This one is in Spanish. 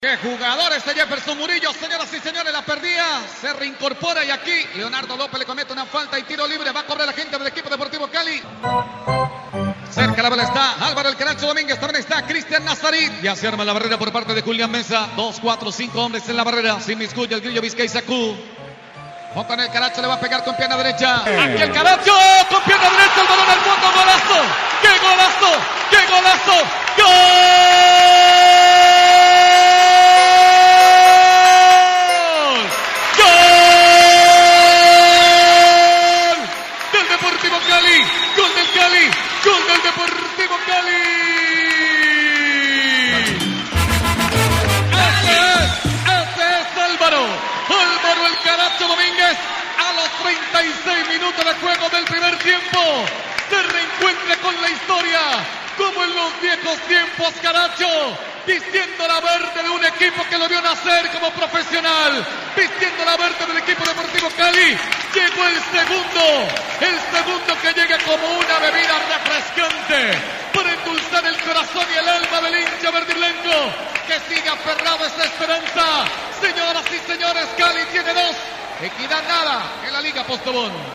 ¡Qué jugador este Jefferson Murillo! Señoras y señores, la perdía, se reincorpora y aquí Leonardo López le comete una falta y tiro libre. Va a cobrar la gente del equipo deportivo Cali. Cerca la bola está Álvaro El Caracho Domínguez, también está Cristian Nazarit. Ya se arma la barrera por parte de Julián Mesa. 2, 4, 5 hombres en la barrera. Sin miscuya el Grillo Vizcay Sacú. Con el Caracho le va a pegar con pierna derecha. Aquí el Caracho con pierna derecha, el balón al fondo. ¡Golazo! ¡Qué golazo! ¡Qué golazo! ¡Gol! Cali, gol del Cali, gol del Deportivo Cali. Ese es Álvaro El Caracho Domínguez. A los 36 minutos de juego del primer tiempo se reencuentra con la historia, como en los viejos tiempos. Caracho vistiendo la verde de un equipo que lo vio nacer como profesional, vistiendo la verde del equipo Deportivo Cali. Llegó el segundo que llega como una bebida refrescante para endulzar el corazón y el alma del hincha verde y blanco, que sigue aferrado a esa esperanza. Señoras y señores, Cali tiene 2, Equidad nada en la Liga Postobón.